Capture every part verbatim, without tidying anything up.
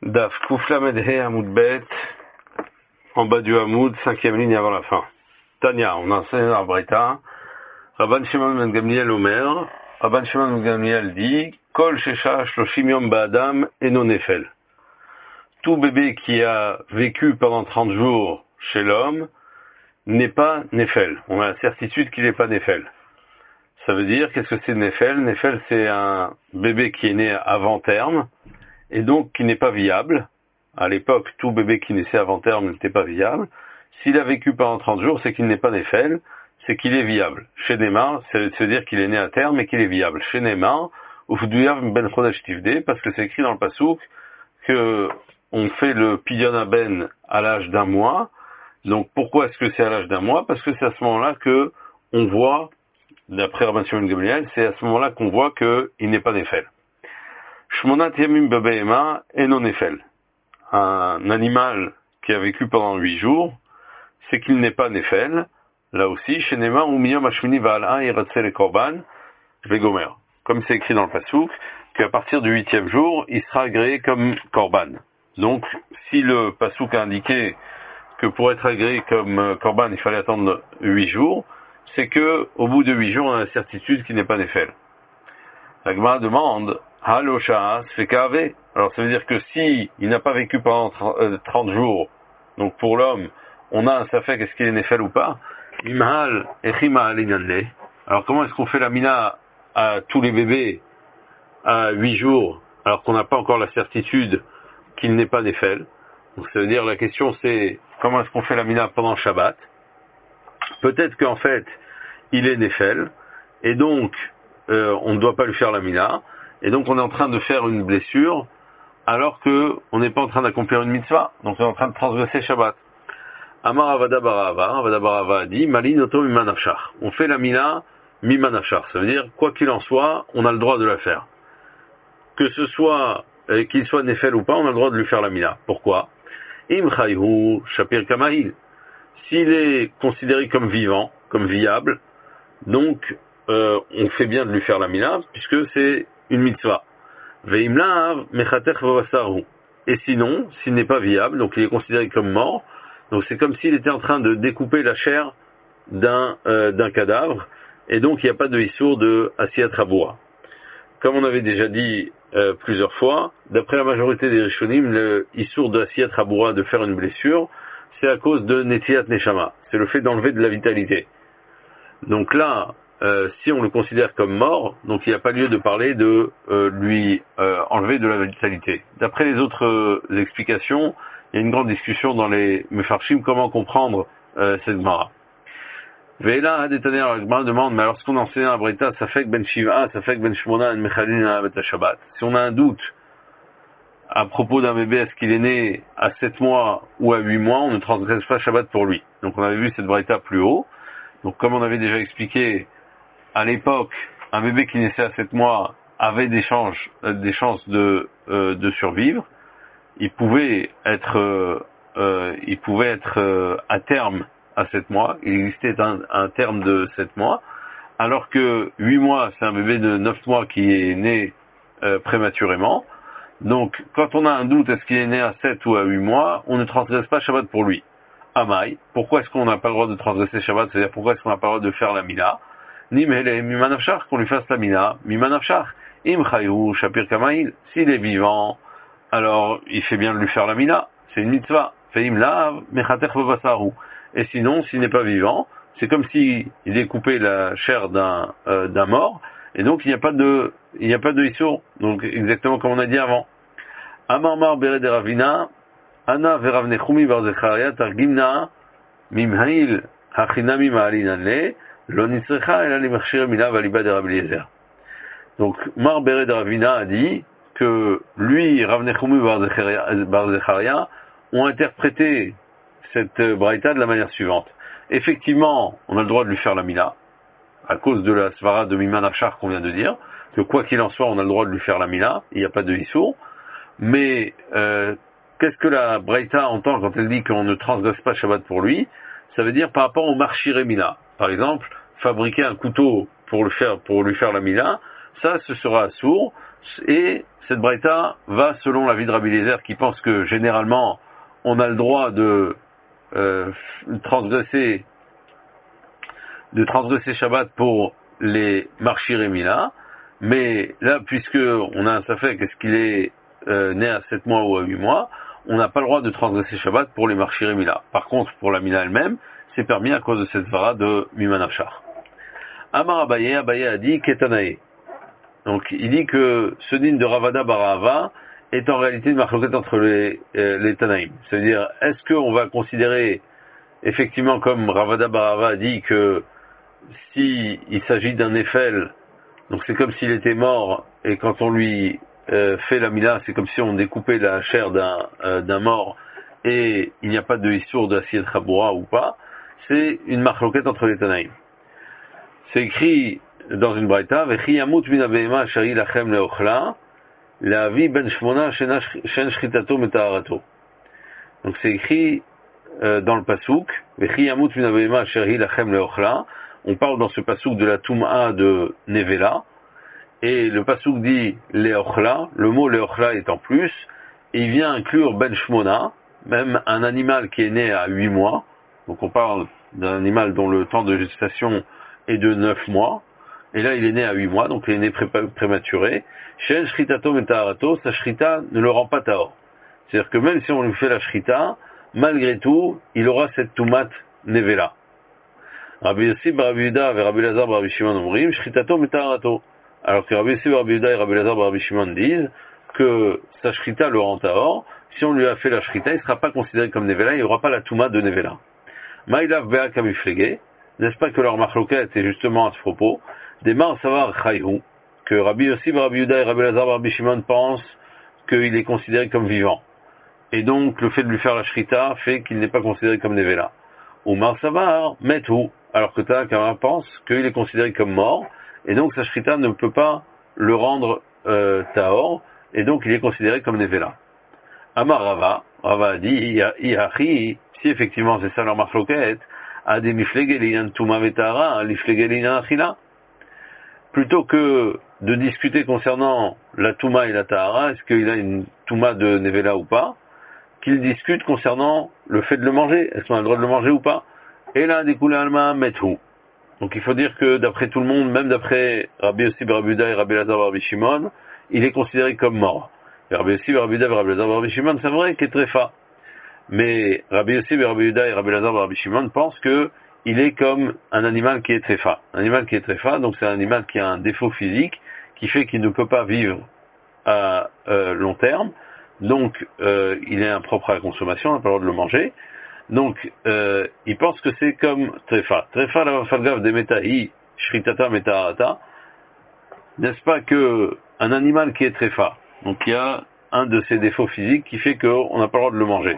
Daf Kouflamed He Hamoud Bet, en bas du Hamoud, cinquième ligne avant la fin. Tania, on enseigne dans la Braïta. Rabban Shimon ben Gamliel Omer, Rabban Shimon ben Gamliel dit, Kol Shesha Shloshim Yom Ba'adam Eno Nefel. Tout bébé qui a vécu pendant trente jours chez l'homme n'est pas Nefel. On a la certitude qu'il n'est pas Nefel. Ça veut dire, qu'est-ce que c'est Nefel? Nefel, c'est un bébé qui est né avant terme, et donc qui n'est pas viable. À l'époque, tout bébé qui naissait avant terme n'était pas viable. S'il a vécu pendant trente jours, c'est qu'il n'est pas Nefel, c'est qu'il est viable. Chez Neymar, ça veut dire qu'il est né à terme et qu'il est viable. Chez Neymar, Ufduyav ben Chodesh Tivde, parce que c'est écrit dans le Passouk que on fait le Pidyon Ben à l'âge d'un mois. Donc pourquoi est-ce que c'est à l'âge d'un mois? Parce que c'est à ce moment-là que on voit, d'après Rabban Shimon ben Gamliel, c'est à ce moment-là qu'on voit qu'il n'est pas Nefel. Shmonat Yamim Bebehema Eno Nefel. Un animal qui a vécu pendant huit jours, c'est qu'il n'est pas Nefel. Là aussi, chez Neymar, ou Miyom Hashmini Va'al'a Yiratze le Korban Vegomer. Comme c'est écrit dans le Passouk, qu'à partir du huitième jour, il sera agréé comme Korban. Donc, si le Passouk a indiqué que pour être agréé comme Korban, il fallait attendre huit jours, c'est que, au bout de huit jours, on a la certitude qu'il n'est pas Nefel. La Gemara demande, Halo Sha'as Fekave. Alors, ça veut dire que si il n'a pas vécu pendant trente jours, donc pour l'homme, on a un safek, est-ce qu'il est Nefel ou pas? Imhal Echima Alinanle. Alors, comment est-ce qu'on fait la mina à tous les bébés à huit jours, alors qu'on n'a pas encore la certitude qu'il n'est pas Nefel? Donc, ça veut dire, la question c'est, comment est-ce qu'on fait la mina pendant Shabbat? Peut-être qu'en fait, il est Nefel, et donc, euh, on ne doit pas lui faire la mina, et donc on est en train de faire une blessure, alors que on n'est pas en train d'accomplir une mitzvah, donc on est en train de transgresser Shabbat. Amar Avada Barava, Avada Barava a dit, Malin Oto Mimanafshar. On fait la mina Mimanafshar, ça veut dire, quoi qu'il en soit, on a le droit de la faire. Que ce soit, euh, qu'il soit Nefel ou pas, on a le droit de lui faire la mina. Pourquoi? Im Chayhu Shapir Kamail. S'il est considéré comme vivant, comme viable, donc euh, on fait bien de lui faire la mina, puisque c'est une mitzvah. Veimlav Mechatech Vavasaru. Et sinon, s'il n'est pas viable, donc il est considéré comme mort, donc c'est comme s'il était en train de découper la chair d'un euh, d'un cadavre, et donc il n'y a pas de issour de Asiyat Raboura. Comme on avait déjà dit euh, plusieurs fois, d'après la majorité des Rishonim, le issour de Asiyat Raboura de faire une blessure, c'est à cause de Netiat Neshama, c'est le fait d'enlever de la vitalité. Donc là, euh, si on le considère comme mort, donc il n'y a pas lieu de parler de euh, lui euh, enlever de la vitalité. D'après les autres euh, explications, il y a une grande discussion dans les Mefarshim, comment comprendre euh, cette Gemara. Ve'ela Hadetaner, la Gemara demande, mais alors ce qu'on enseigne à Braïta, ça fait que ben Shiva, ça fait que ben Shmona, en Mechalin à Bet Shabbat. Si on a un doute à propos d'un bébé, est-ce qu'il est né à sept mois ou à huit mois, on ne transgresse pas Shabbat pour lui. Donc on avait vu cette Braïta plus haut. Donc comme on avait déjà expliqué, à l'époque, un bébé qui naissait à sept mois avait des chances, des chances de, euh, de survivre. Il pouvait être, euh, euh, il pouvait être euh, à terme à sept mois. Il existait un, un terme de sept mois, alors que huit mois, c'est un bébé de neuf mois qui est né euh, prématurément. Donc, quand on a un doute, est-ce qu'il est né à sept ou à huit mois, on ne transgresse pas Shabbat pour lui. Amaï, pourquoi est-ce qu'on n'a pas le droit de transgresser Shabbat? C'est-à-dire, pourquoi est-ce qu'on n'a pas le droit de faire la mina? Ni mele mimanafshar, qu'on lui fasse la mina, mimanafshar. Im chayu shapir kamail, s'il est vivant, alors il fait bien de lui faire la mina, c'est une mitzvah. Feim lav mechatech vavasaru. Et sinon, s'il n'est pas vivant, c'est comme s'il découpait la chair d'un euh, d'un mort, et donc il n'y a pas de il n'y a pas de issour. Donc exactement comme on a dit avant. Amar mar bered de Ravina, Ana verav nechumi bar Zecharia targimna mimhail hachinami ma'alinanle lo nitzrecha ela limachshir mina valiba de Rabbi Eliezer. Donc mar bered de Ravina a dit que lui, Rav Nechumi bar Zecharia, ont interprété cette braïta de la manière suivante. Effectivement, on a le droit de lui faire la mina, à cause de la svara de Miman Afshar qu'on vient de dire, que quoi qu'il en soit, on a le droit de lui faire la mina, il n'y a pas de issour. Mais euh, qu'est-ce que la braïta entend quand elle dit qu'on ne transgresse pas Shabbat pour lui? Ça veut dire par rapport au marchiré mina. Par exemple, fabriquer un couteau pour le faire, pour lui faire la mina, ça, ce sera sourd Et cette braïta va selon l'avis de Rabbi Eliezer qui pense que généralement on a le droit de euh, transgresser de transgresser Shabbat pour les marchir et mila, mais là puisque on a un safek, est-ce qu'il est euh, né à sept mois ou à huit mois, on n'a pas le droit de transgresser Shabbat pour les marchir et mila. Par contre pour la mila elle-même, c'est permis à cause de cette vara de Mimanachar. Amar Abaye, Abaye a dit Ketanae. Donc il dit que ce din de Ravada Barahava est en réalité une marloquette entre les, euh, les Tanaïm. C'est-à-dire, est-ce qu'on va considérer effectivement comme Ravada Barahava a dit que si il s'agit d'un Eiffel, donc c'est comme s'il était mort et quand on lui euh, fait la mila, c'est comme si on découpait la chair d'un euh, d'un mort et il n'y a pas de histoire d'assiette Chaboura ou pas, c'est une marloquette entre les Tanaïm. C'est écrit dans une braïta, Vechi yamut min abehema shari lachem leochla, la'avi ben shmona shen shritato metaharato. Donc c'est écrit euh, dans le pasouk, Vechi yamut min abehema shari lachem leochla. On parle dans ce pasouk de la Toum'a de Nevela, et le pasouk dit leochla, le mot leochla est en plus, et il vient inclure ben shmona, même un animal qui est né à huit mois. Donc on parle d'un animal dont le temps de gestation est de neuf mois. Et là, il est né à huit mois, donc il est né pré prématuré. Shen shritato metaharato, sa shrita ne le rend pas tahor. C'est-à-dire que même si on lui fait la shrita, malgré tout, il aura cette toumat nevela. Rabbi Yossi bar Rabbi Yehuda et Rabbi Elazar bar Rabbi Shimon omrim, shritato metaharato. Alors que Rabbi Yossi bar Rabbi Yehuda et Rabbi Elazar bar Rabbi Shimon disent que sa shrita le rend tahor. Si on lui a fait la shrita, il ne sera pas considéré comme nevela, il n'y aura pas la toumat de nevela. Maïlav bea kamiflege, n'est-ce pas que leur marloquette est justement à ce propos? Des mar savar chayhu, que Rabbi Yossi bar Rabbi Yehuda et Rabbi Elazar bar Rabbi Shimon pensent qu'il est considéré comme vivant. Et donc, le fait de lui faire la shrita fait qu'il n'est pas considéré comme nevela. Ou mar savar methu, alors que Tanakama pense qu'il est considéré comme mort, et donc sa shrita ne peut pas le rendre euh, tahor, et donc il est considéré comme nevela. Amar Rava, Rava a dit, Iachi, si effectivement c'est ça leur marloquette, a des miflegelian tuma vetara, liflegelian achila. Plutôt que de discuter concernant la Touma et la Tahara, est-ce qu'il a une Touma de Nevela ou pas, qu'ils discutent concernant le fait de le manger, est-ce qu'on a le droit de le manger ou pas. Et là, des Alma methu. Donc il faut dire que d'après tout le monde, même d'après Rabbi Yossi bar Rabbi Yehuda et Rabbi Elazar bar Rabbi Shimon, il est considéré comme mort. Et Rabbi Yossi bar Rabbi Yehuda et Rabbi Elazar bar Rabbi Shimon, c'est vrai qu'il est tréfa. Mais Rabbi Yossi bar Rabbi Yehuda et Rabbi Elazar bar Rabbi Shimon pensent que il est comme un animal qui est tréfa. Un animal qui est tréfa, donc c'est un animal qui a un défaut physique qui fait qu'il ne peut pas vivre à euh, long terme. Donc euh, il est impropre à la consommation, on n'a pas le droit de le manger. Donc euh, il pense que c'est comme tréfa. Tréfa la falgav de metahi shritata metahata. N'est-ce pas que un animal qui est tréfa, donc il y a un de ses défauts physiques qui fait qu'on n'a pas le droit de le manger.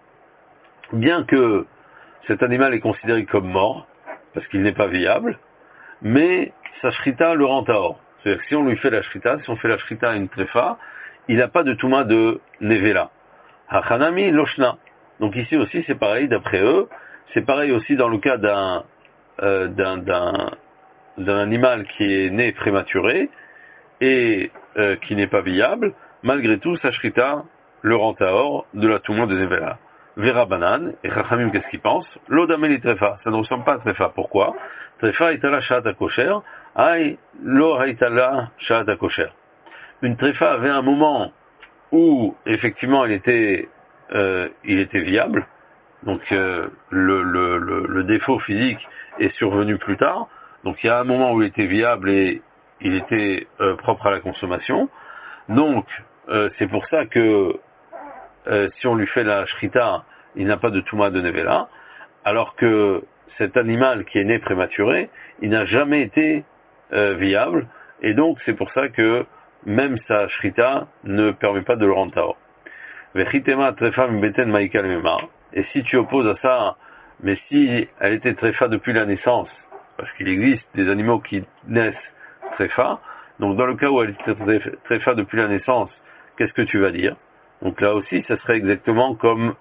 Bien que cet animal est considéré comme mort, parce qu'il n'est pas viable, mais sa shrita le rend tahor. C'est-à-dire que si on lui fait la shrita, si on fait la shrita à une tréfa, il n'a pas de touma de nevela. Hachanami loshna. Donc ici aussi c'est pareil d'après eux, c'est pareil aussi dans le cas d'un, euh, d'un, d'un, d'un animal qui est né prématuré et euh, qui n'est pas viable, malgré tout sa shrita le rend tahor de la touma de nevela. Vera Banan, et Chachamim, qu'est-ce qu'il pense? L'odameli trefa, ça ne ressemble pas à trefa. Pourquoi? Trefa itala sha'at kosher, aïe, lo haitala sha'at kosher. Une trefa avait un moment où, effectivement, il était, euh, il était viable, donc euh, le, le, le, le défaut physique est survenu plus tard, donc il y a un moment où il était viable et il était euh, propre à la consommation, donc euh, c'est pour ça que Euh, si on lui fait la shrita, il n'a pas de touma de nevela, alors que cet animal qui est né prématuré, il n'a jamais été euh, viable, et donc c'est pour ça que même sa shrita ne permet pas de le rendre tahor. Vechitema trefa mbeten maïkal mema. Et si tu opposes à ça, mais si elle était tréfa depuis la naissance, parce qu'il existe des animaux qui naissent tréfa, donc dans le cas où elle était tréfa depuis la naissance, qu'est-ce que tu vas dire? Donc là aussi, ça serait exactement comme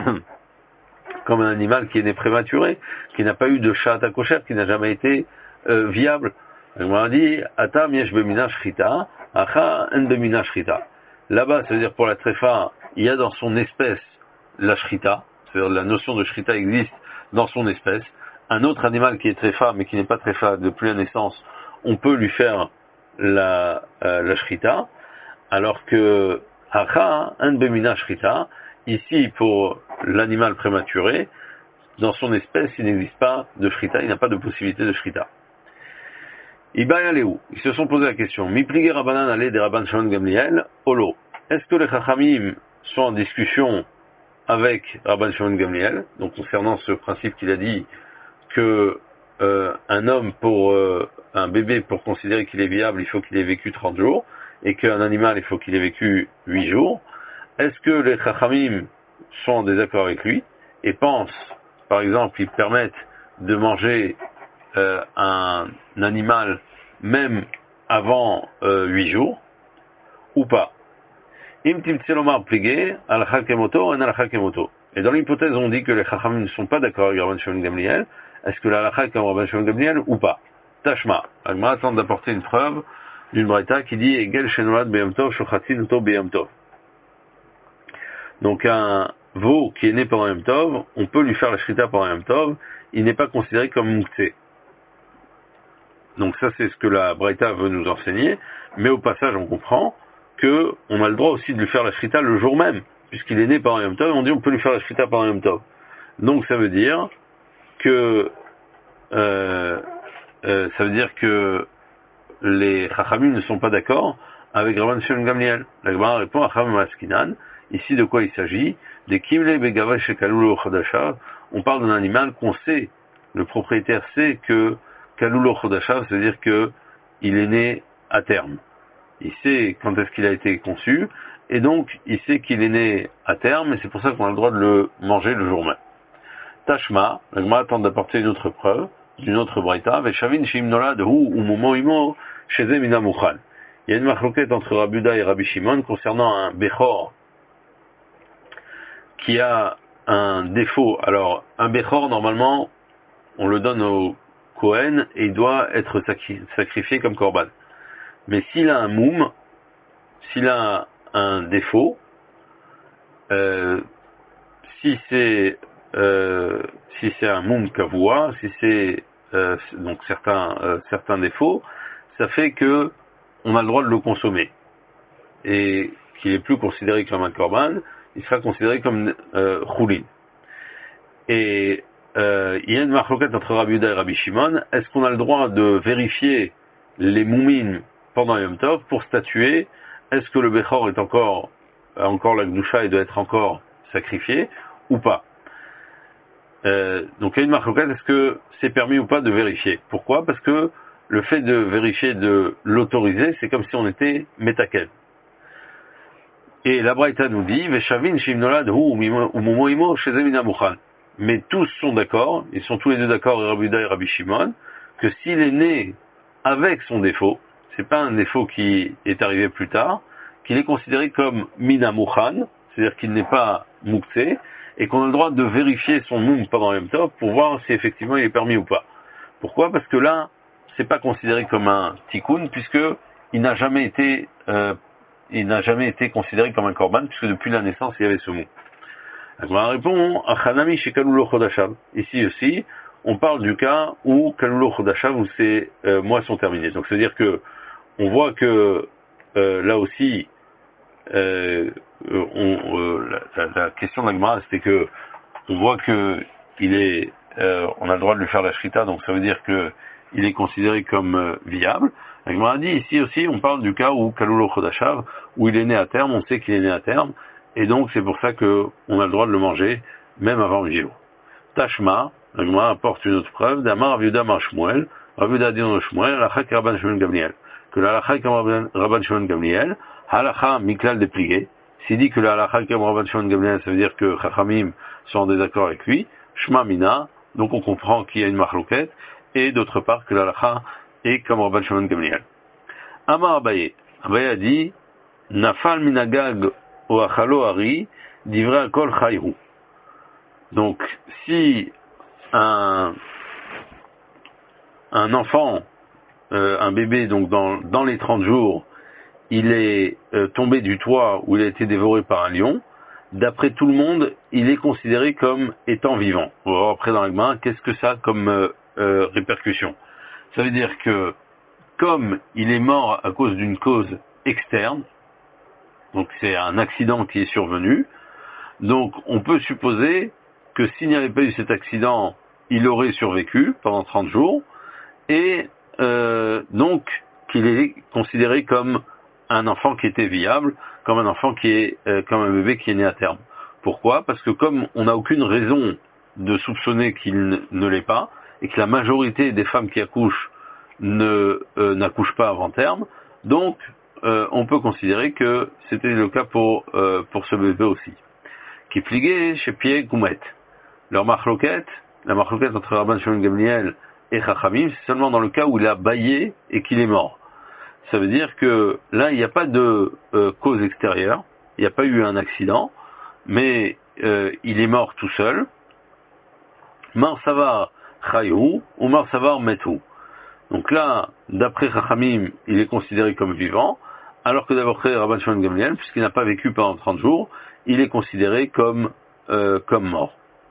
comme un animal qui est né prématuré, qui n'a pas eu de sha'at kosher, qui n'a jamais été euh, viable. On m'a dit, Atam yesh bemina shrita, Acha en bemina shrita. Là-bas, ça veut dire pour la tréfa, il y a dans son espèce la shrita, c'est-à-dire la notion de shrita existe dans son espèce. Un autre animal qui est tréfa, mais qui n'est pas tréfa depuis la naissance, on peut lui faire la, euh, la shrita, alors que Acha en bemina shrita, ici pour l'animal prématuré, dans son espèce, il n'existe pas de shrita, il n'a pas de possibilité de shrita. Ibaya Léou, ils se sont posé la question, Mipligé Rabbanan allé des Rabban Shimon Gamliel, Olo. Est-ce que les Chachamim sont en discussion avec Rabban Shimon Gamliel, donc concernant ce principe qu'il a dit que euh, un homme pour euh, un bébé pour considérer qu'il est viable, il faut qu'il ait vécu trente jours, et qu'un animal, il faut qu'il ait vécu huit jours. Est-ce que les Chachamim sont en désaccord avec lui et pensent, par exemple, qu'ils permettent de manger euh, un, un animal même avant euh, huit jours, ou pas? Et dans l'hypothèse, on dit que les Chachamim ne sont pas d'accord avec Rabban Shimon Gamliel. Est-ce que la halakha est comme Rabban Shimon Gamliel ou pas? Tashma. Agma tente d'apporter une preuve d'une braïta qui dit Egel shenolad beyom tov shochatzin uto beyom tov. Donc un veau qui est né pendant Yom Tov, on peut lui faire la shrita pendant Yom Tov, il n'est pas considéré comme muktzeh. Donc ça c'est ce que la braïta veut nous enseigner, mais au passage on comprend que on a le droit aussi de lui faire la shrita le jour même, puisqu'il est né pendant Yom Tov, on dit on peut lui faire la shrita pendant Yom Tov. Donc ça veut dire que euh, euh, ça veut dire que les Chachamim ne sont pas d'accord avec Rabban Shimon Gamliel. La Gemara répond à Chachamim Askinan. Ici de quoi il s'agit? Des Kimle Begava Shekalulo Chodashav. On parle d'un animal qu'on sait, le propriétaire sait que Kalulo Chodashav, c'est-à-dire que il est né à terme. Il sait quand est-ce qu'il a été conçu, et donc il sait qu'il est né à terme, et c'est pour ça qu'on a le droit de le manger le jour même. Tashma, la Gemara tente d'apporter une autre preuve, d'une autre braïta, Veshavin Shim Nolad Hu Umomo Imo Sheze Mina Muchal. Il y a une marloquette entre Rabbi Uda et Rabbi Shimon concernant un Bechor qui a un défaut. Alors, un Bechor, normalement, on le donne au Kohen et il doit être sacrifié comme Korban. Mais s'il a un moum, s'il a un défaut, euh, si c'est euh, si c'est un moum kavua, si c'est euh, donc certains euh, certains défauts, ça fait que on a le droit de le consommer et qu'il est plus considéré comme un korban, il sera considéré comme euh, choulin. Et euh, il y a une marloquette entre Rabbi Uda et Rabbi Shimon. Est-ce qu'on a le droit de vérifier les moumines pendant Yom Tov pour statuer est-ce que le Bechor est encore encore la Gdusha et doit être encore sacrifié ou pas? Euh, donc il y a une marloquette, est-ce que c'est permis ou pas de vérifier? Pourquoi? Parce que le fait de vérifier, de l'autoriser, c'est comme si on était metakel. Et la Braïta nous dit Veshavin shimnolad hu umomo imo sheze mina muchal. Mais tous sont d'accord, ils sont tous les deux d'accord, Rabbi Uda et Rabbi Shimon, que s'il est né avec son défaut, c'est pas un défaut qui est arrivé plus tard, qu'il est considéré comme mina muchan, c'est-à-dire qu'il n'est pas muktzeh, et qu'on a le droit de vérifier son moum pendant Yom Tov pour voir si effectivement il est permis ou pas. Pourquoi? Parce que là, c'est pas considéré comme un tikkun, puisque il n'a jamais été, euh, il n'a jamais été considéré comme un korban, puisque depuis la naissance il y avait ce moum. On répond à Chanami chez Kalulo Chodashav. Ici aussi, on parle du cas où Kalulo Chodashav, où ces euh, mois sont terminés. Donc c'est-à-dire que on voit que euh, là aussi, euh, on, euh, la, la, la question de la Gemara, c'était que on voit que il est, euh, on a le droit de lui faire la shrita, donc ça veut dire que il est considéré comme euh, viable. La Gemara dit ici aussi, on parle du cas où Kalulo Chodashav, où il est né à terme, on sait qu'il est né à terme. Et donc, c'est pour ça que on a le droit de le manger, même avant huit jours. Tashma, la Gemara apporte une autre preuve, d'Amar Rabbi Uda Mar Shmuel, Rabbi Uda dit au Shmuel, Halakha Rabban Shimon Gamliel. Que la halakha comme Rabban Shimon Gamliel, halakha miklal déplié. S'il dit que la halakha comme Rabban Shimon Gamliel, ça veut dire que Chachamim sont en désaccord avec lui, Shma Mina, donc on comprend qu'il y a une marloquette, et d'autre part que la halakha est comme Rabban Shimon Gamliel. Amar Abaye, Abaye a dit, Nafal minagag o achalo ari, divra kol chayhu. Donc, si un, un enfant, euh, un bébé, donc dans, dans les trente jours, il est euh, tombé du toit où il a été dévoré par un lion, d'après tout le monde, il est considéré comme étant vivant. On va voir après dans la Gemara, qu'est-ce que ça a comme euh, euh, répercussion. Ça veut dire que, comme il est mort à cause d'une cause externe, donc c'est un accident qui est survenu, donc on peut supposer que s'il n'y avait pas eu cet accident, il aurait survécu pendant trente jours, et euh, donc qu'il est considéré comme un enfant qui était viable, comme un enfant qui est euh, comme un bébé qui est né à terme. Pourquoi? Parce que comme on n'a aucune raison de soupçonner qu'il ne l'est pas, et que la majorité des femmes qui accouchent ne euh, n'accouchent pas avant terme, donc euh, on peut considérer que c'était le cas pour euh, pour ce bébé aussi. Qui pliguait chez Pied Goumet. Leur marloquette, la marloquette entre Rabban Shimon Gamliel et Chachamim, c'est seulement dans le cas où il a bâillé et qu'il est mort. Ça veut dire que là, il n'y a pas de euh, cause extérieure, il n'y a pas eu un accident, mais euh, il est mort tout seul. Mar savar chayou ou mar savar metou. Donc là, d'après Chachamim, il est considéré comme vivant, alors que d'après Rabban Shimon Gamliel, puisqu'il n'a pas vécu pendant trente jours, il est considéré comme, euh, comme mort.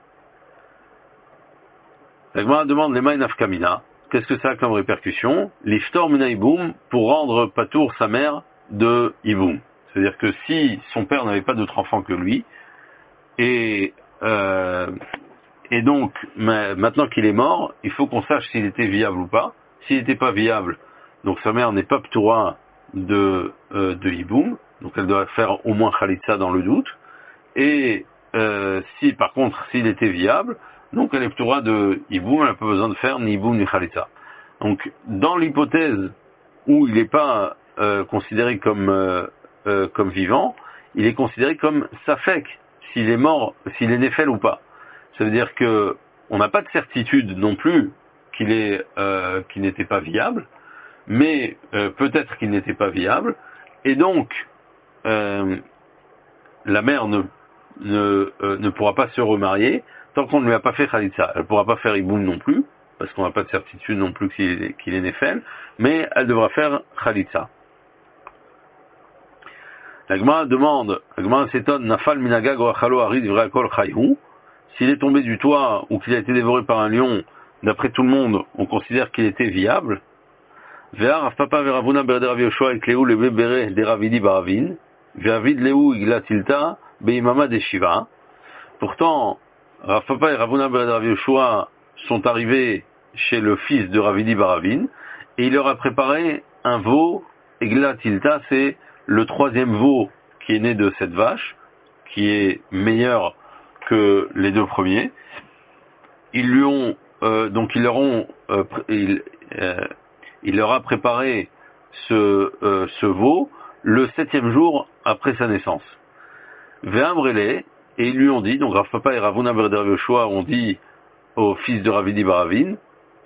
La Gemara demande les maï nafkamina. Qu'est-ce que ça a comme répercussion? L'iftor mina iboum, pour rendre patour sa mère de iboum. C'est-à-dire que si son père n'avait pas d'autre enfant que lui, et, euh, et donc maintenant qu'il est mort, il faut qu'on sache s'il était viable ou pas. S'il n'était pas viable, donc sa mère n'est pas ptoura de, euh, de iboum, donc elle doit faire au moins khalitsa dans le doute. Et euh, si par contre s'il était viable, donc elle est ptoura de iboum, elle n'a pas besoin de faire ni iboum ni khalitsa. Donc dans l'hypothèse où il n'est pas euh, considéré comme euh, euh, comme vivant, il est considéré comme safek, s'il est mort, s'il est néfel ou pas. Ça veut dire que on n'a pas de certitude non plus qu'il est euh, qu'il n'était pas viable, mais euh, peut-être qu'il n'était pas viable, et donc euh, la mère ne ne, euh, ne pourra pas se remarier tant qu'on ne lui a pas fait khalitsa. Elle ne pourra pas faire iboum non plus, parce qu'on n'a pas de certitude non plus qu'il est, qu'il est néfel, mais elle devra faire khalitsa. La Gemara demande, la Gemara s'étonne, Nafal minagag ou achalo arid vrakol chayhu. S'il est tombé du toit ou qu'il a été dévoré par un lion, d'après tout le monde, on considère qu'il était viable. Ve'ar Rav Papa ve'Ravuna berde Rav Yoshua ekleu le bebere de Ravidi baravin, ve'avid leu iglatilta beimama de Shiva. Pourtant, Rav Papa et Ravuna berde Rav Yoshua sont arrivés chez le fils de Ravidi baravin, et il leur a préparé un veau, iglatilta, c'est le troisième veau qui est né de cette vache, qui est meilleur que les deux premiers. Ils lui ont euh, donc ils leur ont euh, il, euh, il leur a préparé ce euh, ce veau le septième jour après sa naissance. Ve'amrele, et ils lui ont dit, donc Rav Papa et Ravuna ber Rav Yoshua ont dit au fils de Ravidi baravin,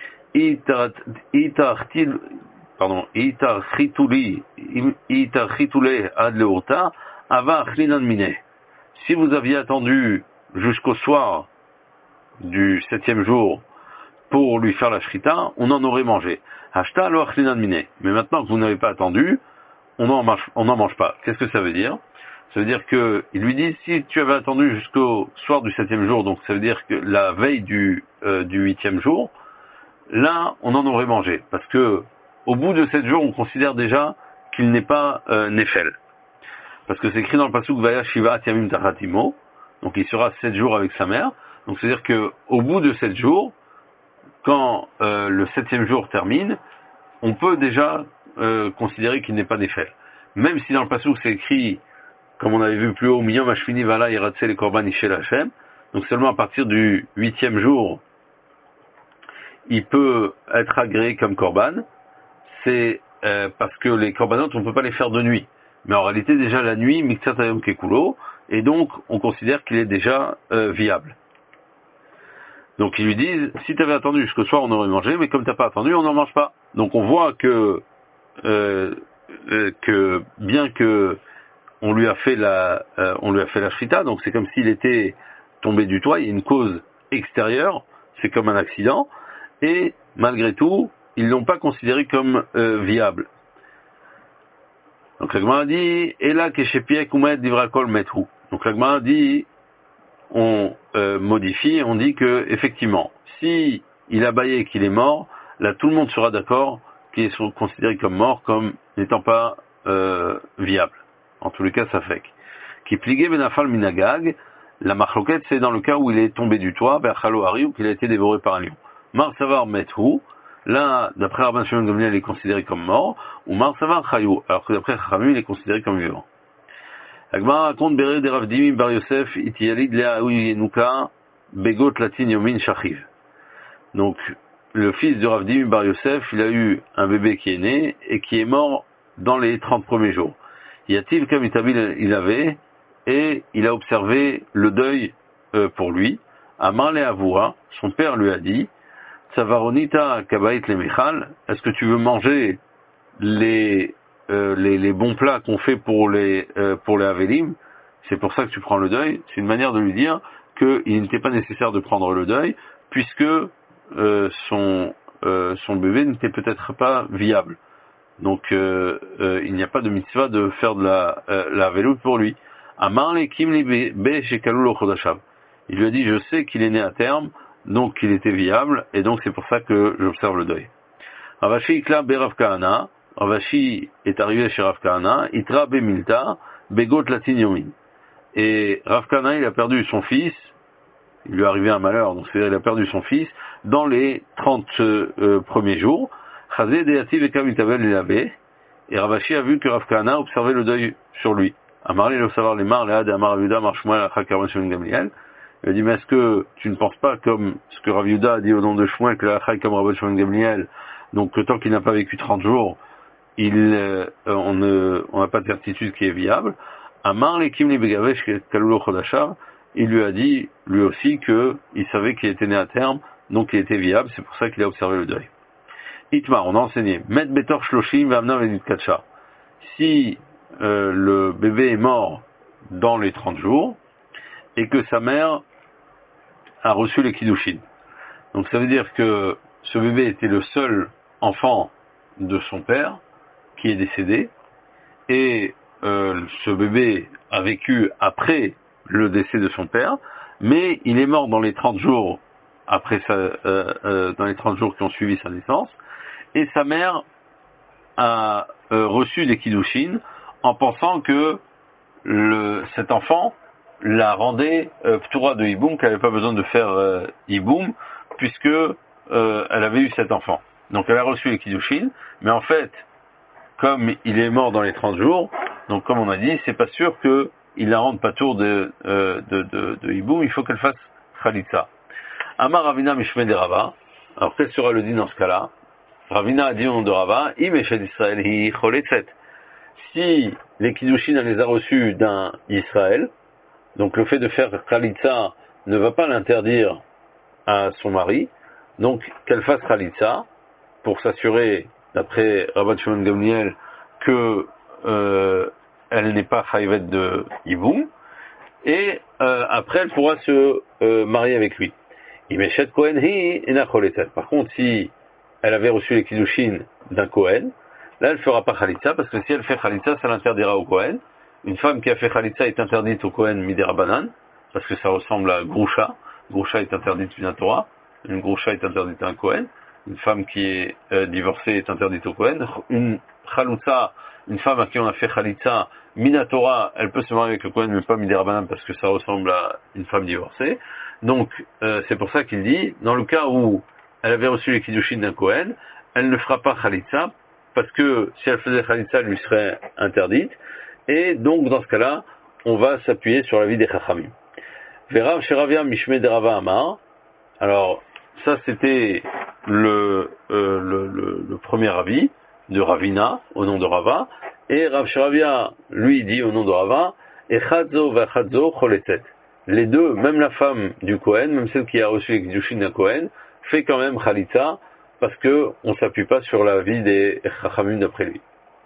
itartil pardon itarchituli itarchitule ad leurta ava achlinan mine. Si vous aviez attendu jusqu'au soir du septième jour pour lui faire la shrita, on en aurait mangé. Hashta lo achlinan mine. Mais maintenant que vous n'avez pas attendu, on n'en mange, on n'en mange pas. Qu'est-ce que ça veut dire? Ça veut dire que, il lui dit, si tu avais attendu jusqu'au soir du septième jour, donc ça veut dire que la veille du, euh, du huitième jour, là, on en aurait mangé. Parce que, au bout de sept jours, on considère déjà qu'il n'est pas euh, Néfel. Parce que c'est écrit dans le pasuk Vaya Shiva Tiamim Tachatimo, donc il sera sept jours avec sa mère. Donc c'est-à-dire que au bout de sept jours, quand euh, le septième jour termine, on peut déjà euh, considérer qu'il n'est pas Néfel. Même si dans le pasuk c'est écrit, comme on avait vu plus haut, Miyom Hashvini Vala Yiratse le Korban Ishel Hashem, donc seulement à partir du huitième jour, il peut être agréé comme Korban. C'est euh, parce que les Korbanot, on ne peut pas les faire de nuit. Mais en réalité, déjà la nuit, Miktsat Hayom Kekulo, et donc on considère qu'il est déjà euh, viable. Donc ils lui disent, si tu avais attendu jusqu'au soir, on aurait mangé, mais comme tu n'as pas attendu, on n'en mange pas. Donc on voit que, euh, euh, que bien que on lui a fait la, euh, on lui a fait la shrita, donc c'est comme s'il était tombé du toit, il y a une cause extérieure, c'est comme un accident, et malgré tout, ils l'ont pas considéré comme euh, viable. Donc la Gemara dit, et là, Keshepiek Umet Divrakol Metru. Donc la Gemara dit, on euh, modifie, on dit que effectivement, si il a baillé et qu'il est mort, là tout le monde sera d'accord qu'il est considéré comme mort, comme n'étant pas euh, viable. En tous les cas, ça fait. Qui pliguait Benafal Minagag, la marloquette, c'est dans le cas où il est tombé du toit, Berchalo Hari, ou qu'il a été dévoré par un lion. Mar Savar Metru, là, d'après Rabban Shimon Gamliel, il est considéré comme mort, ou Mar Savar Chayou, alors que d'après Chachamim, il est considéré comme vivant. La Gemara raconte Béré de Rav Dimi Bar Yosef Itiyalid Leaoui Yenuka Begot Latin Yomin Shachiv. Donc, le fils de Rav Dimi Bar Yosef, il a eu un bébé qui est né et qui est mort dans les trente premiers jours. Yativ Kamitabil il avait, et il a observé le deuil euh, pour lui. Amar le Avura, son père lui a dit, Tsavaronita Kabait le Michal, est-ce que tu veux manger les Euh, les, les bons plats qu'on fait pour les euh, pour les Avelim, c'est pour ça que tu prends le deuil. C'est une manière de lui dire qu'il n'était pas nécessaire de prendre le deuil, puisque euh, son euh, son bébé n'était peut-être pas viable. Donc euh, euh, il n'y a pas de mitzvah de faire de la euh, la velout pour lui. Amar le kim li be shekalou lo chodashav. Il lui a dit, je sais qu'il est né à terme, donc qu'il était viable, et donc c'est pour ça que j'observe le deuil. Ravashi ikla berav kahana. Ravashi est arrivé chez Rav Kahana, Itra Bemilta, Begot Latin Yomin. Et Rav Kahana, il a perdu son fils, il lui est arrivé un malheur, donc c'est-à-dire il a perdu son fils, dans les trente euh, premiers jours. Chazé Deativ et Kamitabel il avait, et Ravashi a vu que Rav Kahana observait le deuil sur lui. Amarli le savoir les mar, les ad, Amar Aviuda, Marshmuel, Achakaron Shon Gamliel. Il a dit, mais est-ce que tu ne penses pas comme ce que Rav Yehuda a dit au nom de Shmuel, que la Chai comme Rabban Shimon Gamliel, donc tant qu'il n'a pas vécu trente jours, il, euh, on ne, on n'a pas de certitude qui est viable. Amar lekim li begavesh kalulo chodashav, il lui a dit, lui aussi, que il savait qu'il était né à terme, donc il était viable, c'est pour ça qu'il a observé le deuil. Itmar, on a enseigné, met betor shloshim v'amna vedit katsha. Si euh, le bébé est mort dans les trente jours, et que sa mère a reçu les kiddushin. Donc ça veut dire que ce bébé était le seul enfant de son père, qui est décédé, et euh, ce bébé a vécu après le décès de son père, mais il est mort dans les trente jours après sa, euh, euh, dans les trente jours qui ont suivi sa naissance, et sa mère a euh, reçu des kiddushin en pensant que le, cet enfant la rendait euh, ptura de hiboum, qu'elle n'avait pas besoin de faire euh, hiboum, puisque euh, elle avait eu cet enfant. Donc elle a reçu les kiddushin, mais en fait, comme il est mort dans les trente jours, donc comme on a dit, c'est pas sûr qu'il la rende pas tour de, euh, de, de, de hiboum, il faut qu'elle fasse khalitsa. Amar Ravina Mishme de Rava, alors quel sera le dit dans ce cas-là? Ravina a dit au nom de Rava, Imeshed Israël hi choletzet. Si les kiddushin elle les a reçus d'un Israël, donc le fait de faire khalitsa ne va pas l'interdire à son mari, donc qu'elle fasse khalitsa pour s'assurer, d'après Rabban Shimon Gamliel, que euh, elle n'est pas chayvet de hiboum, et euh, après elle pourra se euh, marier avec lui. Imeshet Kohen hi ena choletzet. Par contre, si elle avait reçu les kiddushin d'un Kohen, là elle fera pas khalitsa, parce que si elle fait khalitsa, ça l'interdira au Kohen. Une femme qui a fait khalitsa est interdite au Kohen midera banan, parce que ça ressemble à Grusha. Grusha est interdite mina Torah. Une Grusha est interdite à un Kohen. Une femme qui est euh, divorcée est interdite au Kohen. Une Chalutza, une femme à qui on a fait Khalitza, Minatora, elle peut se marier avec le Kohen, mais pas midera banan, parce que ça ressemble à une femme divorcée. Donc, euh, c'est pour ça qu'il dit, dans le cas où elle avait reçu les kiddushin d'un Kohen, elle ne fera pas Khalitza, parce que si elle faisait Khalitza, elle lui serait interdite. Et donc, dans ce cas-là, on va s'appuyer sur l'avis des Chachamim. Verav Sheravia Mishme de Rava Amar. Alors, ça c'était le, euh, le, le, le premier avis de Ravina, au nom de Rava. Et Rav Sheravia, lui, dit au nom de Rava, Echadzo vachadzo choletzet. Les deux, même la femme du Kohen, même celle qui a reçu les kiddushin d'un Kohen, fait quand même Khalitza, parce que on s'appuie pas sur l'avis des Chachamim d'après lui.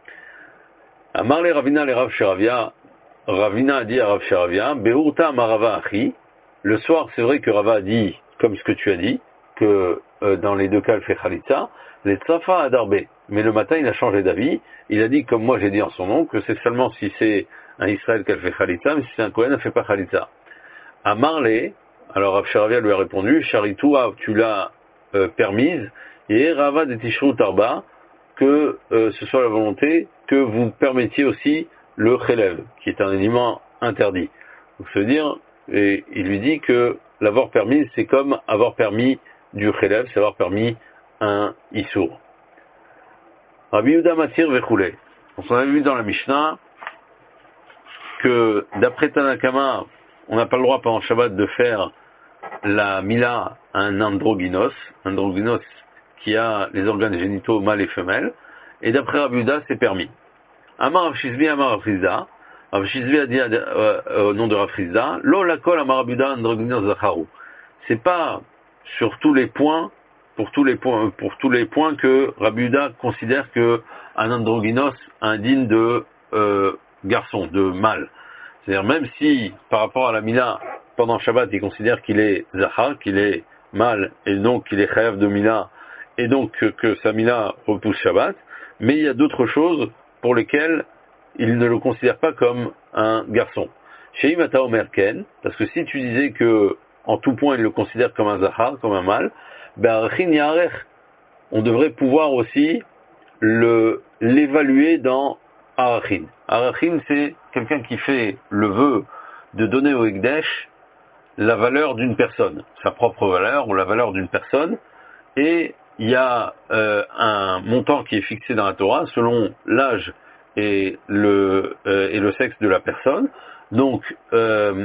Amar le Ravina le Rav Sheravia, Ravina a dit à Rav Sheravia, Beurta Marava Achi, le soir c'est vrai que Rava a dit, comme ce que tu as dit, que euh, dans les deux cas elle fait Khalitza, les Tsafa Adarbe, mais le matin il a changé d'avis, il a dit comme moi j'ai dit en son nom, que c'est seulement si c'est un Israël qu'elle fait Khalitza, mais si c'est un Kohen elle ne fait pas Khalitza. À Marley, alors Rav Sheravia lui a répondu, Charitoua, tu l'as euh, permise, et Rava de Tishrut Arba, que euh, ce soit la volonté que vous permettiez aussi le Khelev, qui est un aliment interdit. Donc ça veut dire, et il lui dit que l'avoir permis, c'est comme avoir permis du Khelev, c'est avoir permis un Issour. Rabbi Yehuda Matir Vechoulé. On avait vu dans la Mishnah que d'après Tanakama, on n'a pas le droit pendant Shabbat de faire la Mila à un androgynos, androgynos qui a les organes génitaux mâles et femelles, et d'après Rabbi Yehuda, c'est permis. Amar Rav Shizvi, Amar Rav Chizda, Rav Shizvi a dit euh, euh, au nom de Rav Chizda, Lo lakol Amar Rabbi Yehuda androgynos zacharu. C'est pas sur tous les points, pour tous les points, pour tous les points que Rabbi Yehuda considère que un androgynos indigne de euh, garçon, de mâle. C'est-à-dire même si, par rapport à la Mila, pendant Shabbat, il considère qu'il est Zahar, qu'il est mâle, et donc qu'il est Chayav de Mila, et donc que, que sa Mila repousse Shabbat, mais il y a d'autres choses pour lesquelles il ne le considère pas comme un garçon. Chez Imata Omer Ken, parce que si tu disais que, en tout point, il le considère comme un Zahar, comme un mâle, ben, on devrait pouvoir aussi le, l'évaluer dans Arachin. Arachin, c'est quelqu'un qui fait le vœu de donner au Ekdesh la valeur d'une personne, sa propre valeur ou la valeur d'une personne, et il y a euh, un montant qui est fixé dans la Torah selon l'âge et le, euh, et le sexe de la personne. Donc, euh,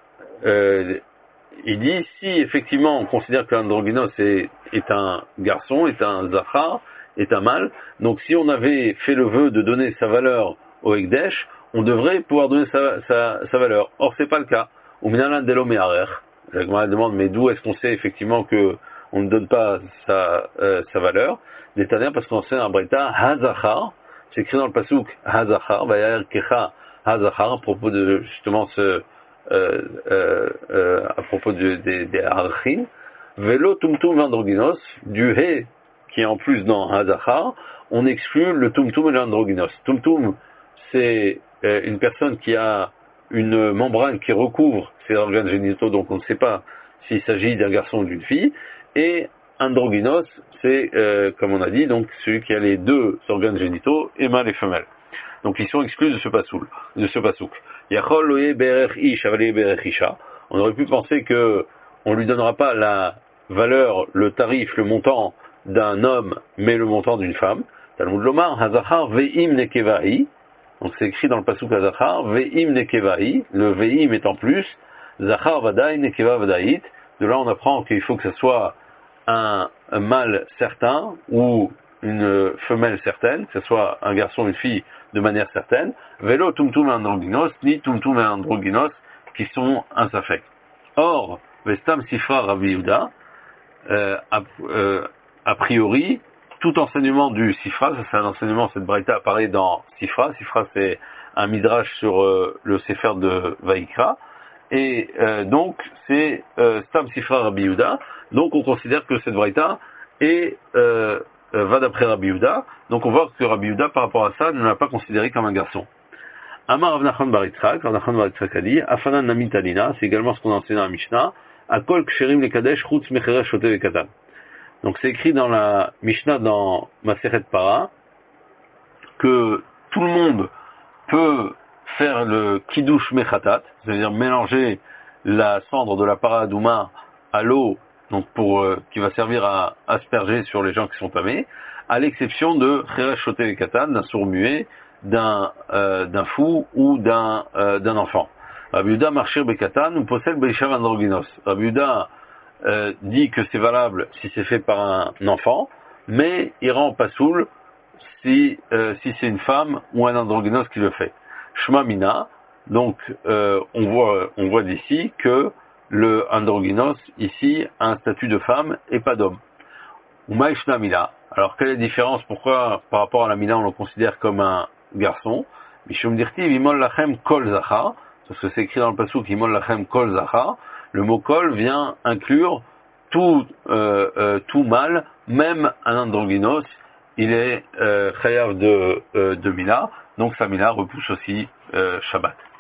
euh, il dit, si effectivement on considère que l'androgynos est, est un garçon, est un zachar, est un mâle, donc si on avait fait le vœu de donner sa valeur au Ekdesh, on devrait pouvoir donner sa, sa, sa valeur. Or, c'est pas le cas. Ou minalan delo me'arer. La Gemara demande, mais d'où est-ce qu'on sait effectivement que on ne donne pas sa, euh, sa valeur? D'éternel, parce qu'on sait dans Breta, hazachar, c'est écrit dans le pasuk, hazachar, vayar kecha hazachar, à propos de, justement, ce, euh, euh, euh, à propos de, des, des archin, velo tumtum androgynos, du he, qui est en plus dans hazachar, on exclut le tumtum et l'androgynos. Tumtum, c'est euh, une personne qui a une membrane qui recouvre ses organes génitaux, donc on ne sait pas s'il s'agit d'un garçon ou d'une fille, et androgynos, c'est, euh, comme on a dit, donc celui qui a les deux organes génitaux, et mâle et femelle. Donc ils sont exclus de ce pasouk. De ce pasouk. Yachol loye berech ish, avalé berech isha. On aurait pu penser que on lui donnera pas la valeur, le tarif, le montant d'un homme, mais le montant d'une femme. Talmud lomar, hazachar ve'im nekevahi. Donc c'est écrit dans le pasuk hazachar, ve'im nekevahi, le ve'im est en plus, zachar vadaï nekeva vadaït. De là on apprend qu'il faut que ce soit un, un mâle certain ou une femelle certaine, que ce soit un garçon ou une fille de manière certaine. Velo tumtum et androgynos, ni tumtum et androgynos qui sont un safek. Or, vestam sifra Rabbi Yehuda, euh, a, euh, a priori, tout enseignement du Sifra, ça c'est un enseignement, cette braïta apparaît dans Sifra. Sifra c'est un midrash sur euh, le Sefer de Vaïkra. Et euh, donc c'est euh, Stam Sifra Rabbi Yehuda. Donc on considère que cette braïta est, euh, euh, va d'après Rabbi Yehuda. Donc on voit que Rabbi Yehuda par rapport à ça ne l'a pas considéré comme un garçon. Amar Rav Nachman bar Yitzchak, Rav Nachman bar Yitzchak a dit, Afanan Namitalina, c'est également ce qu'on a enseigné dans la Mishnah, Akol Ksherim le Kadesh Chutz Mecheresh Shote Vekatan. Donc c'est écrit dans la Mishnah dans Masechet Para que tout le monde peut faire le Kiddush Mechatat, c'est-à-dire mélanger la cendre de la para adouma à l'eau, donc pour euh, qui va servir à asperger sur les gens qui sont tamés, à l'exception de Cheresh Shote Vekatan, d'un sourd-muet, d'un euh, d'un fou ou d'un euh, d'un enfant. Rabbi Yehuda Marchir Bekatan ou possède Beishav Androgynos. Rabbi Yehuda Euh, dit que c'est valable si c'est fait par un enfant, mais il rend pasoul si, euh, si c'est une femme ou un androgynos qui le fait. Shma Mina, donc euh, on voit, on voit d'ici que le androgynos ici a un statut de femme et pas d'homme. Uma Shna Mila. Alors quelle est la différence? Pourquoi par rapport à la Mila on le considère comme un garçon? Mishum Dirti Vimol Lachem Kol Zachar, parce que c'est écrit dans le pasuk Vimol Lachem Kol Zachar. Le mot kol vient inclure tout, euh, euh, tout mâle, même un androgynos, il est euh, chayav de, euh, de Mina, donc sa Mina repousse aussi euh, Shabbat.